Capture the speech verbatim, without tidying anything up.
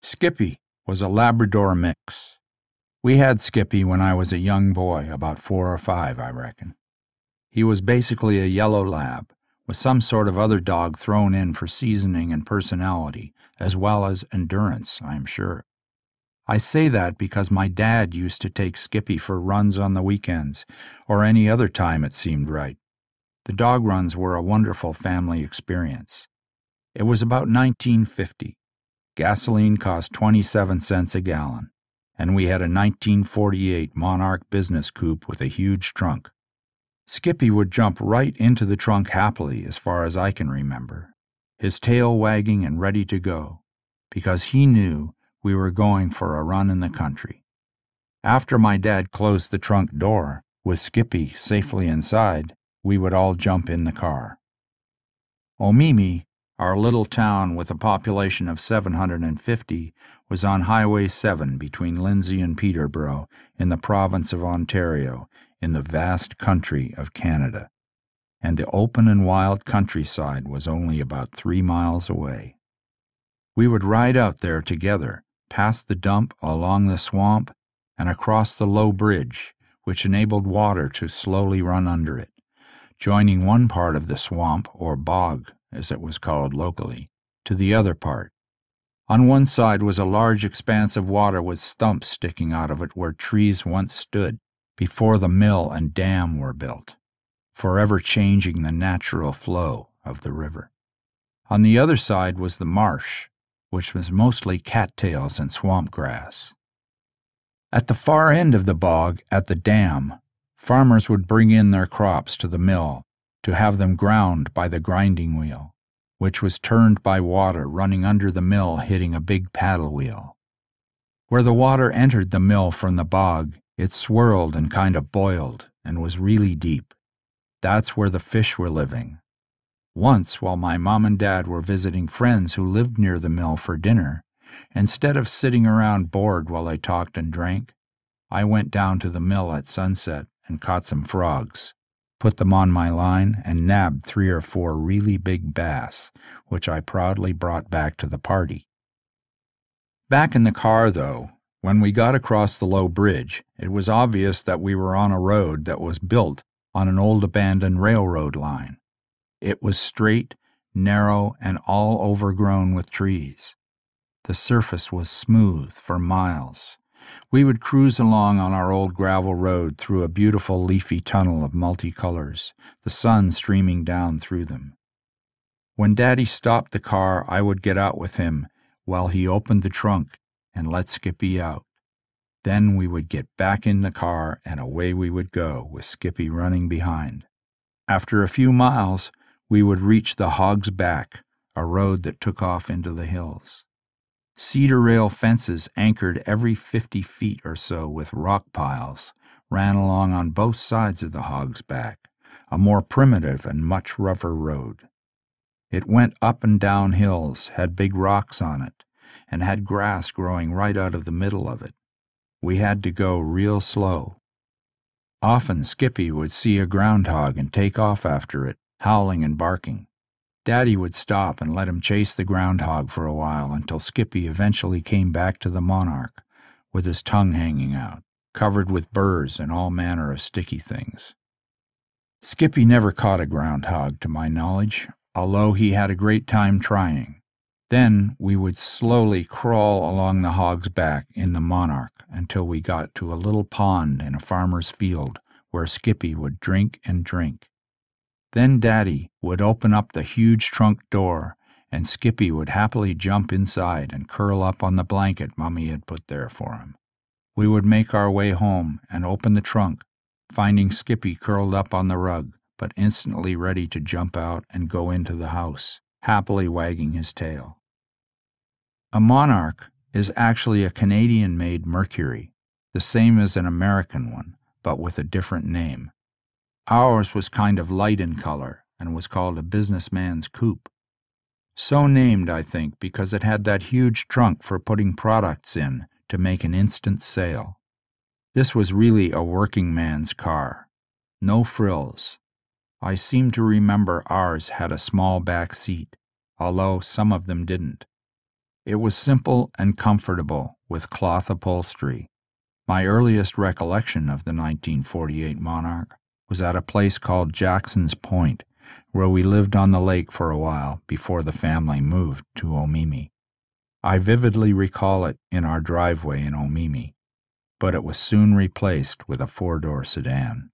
Skippy was a Labrador mix. We had Skippy when I was a young boy, about four or five, I reckon. He was basically a yellow lab, with some sort of other dog thrown in for seasoning and personality, as well as endurance, I am sure. I say that because my dad used to take Skippy for runs on the weekends, or any other time it seemed right. The dog runs were a wonderful family experience. It was about nineteen fifty. Gasoline cost twenty-seven cents a gallon, and we had a nineteen forty-eight Monarch business coupe with a huge trunk. Skippy would jump right into the trunk happily, as far as I can remember, his tail wagging and ready to go, because he knew we were going for a run in the country. After my dad closed the trunk door, with Skippy safely inside, we would all jump in the car. Omemee, our little town with a population of seven hundred fifty, was on Highway seven between Lindsay and Peterborough in the province of Ontario, in the vast country of Canada, and the open and wild countryside was only about three miles away. We would ride out there together, past the dump, along the swamp, and across the low bridge, which enabled water to slowly run under it, joining one part of the swamp, or bog, as it was called locally, to the other part. On one side was a large expanse of water with stumps sticking out of it where trees once stood, before the mill and dam were built, forever changing the natural flow of the river. On the other side was the marsh, which was mostly cattails and swamp grass. At the far end of the bog, at the dam, farmers would bring in their crops to the mill to have them ground by the grinding wheel, which was turned by water running under the mill hitting a big paddle wheel. Where the water entered the mill from the bog, it swirled and kind of boiled and was really deep. That's where the fish were living. Once, while my mom and dad were visiting friends who lived near the mill for dinner, instead of sitting around bored while they talked and drank, I went down to the mill at sunset and caught some frogs, put them on my line, and nabbed three or four really big bass, which I proudly brought back to the party. Back in the car, though, when we got across the low bridge, it was obvious that we were on a road that was built on an old abandoned railroad line. It was straight, narrow, and all overgrown with trees. The surface was smooth for miles. We would cruise along on our old gravel road through a beautiful leafy tunnel of multicolors, the sun streaming down through them. When Daddy stopped the car, I would get out with him while he opened the trunk and let Skippy out. Then we would get back in the car and away we would go, with Skippy running behind. After a few miles, we would reach the Hog's Back, a road that took off into the hills. Cedar rail fences anchored every fifty feet or so with rock piles ran along on both sides of the Hog's Back, a more primitive and much rougher road. It went up and down hills, had big rocks on it, and had grass growing right out of the middle of it. We had to go real slow. Often Skippy would see a groundhog and take off after it, howling and barking. Daddy would stop and let him chase the groundhog for a while until Skippy eventually came back to the Monarch, with his tongue hanging out, covered with burrs and all manner of sticky things. Skippy never caught a groundhog, to my knowledge, although he had a great time trying. Then we would slowly crawl along the Hog's Back in the Monarch until we got to a little pond in a farmer's field where Skippy would drink and drink. Then Daddy would open up the huge trunk door, and Skippy would happily jump inside and curl up on the blanket Mummy had put there for him. We would make our way home and open the trunk, finding Skippy curled up on the rug, but instantly ready to jump out and go into the house, happily wagging his tail. A Monarch is actually a Canadian-made Mercury, the same as an American one, but with a different name. Ours was kind of light in color and was called a businessman's coupe. So named, I think, because it had that huge trunk for putting products in to make an instant sale. This was really a working man's car. No frills. I seem to remember ours had a small back seat, although some of them didn't. It was simple and comfortable, with cloth upholstery. My earliest recollection of the nineteen forty-eight Monarch was at a place called Jackson's Point, where we lived on the lake for a while before the family moved to Omemee. I vividly recall it in our driveway in Omemee, but it was soon replaced with a four-door sedan.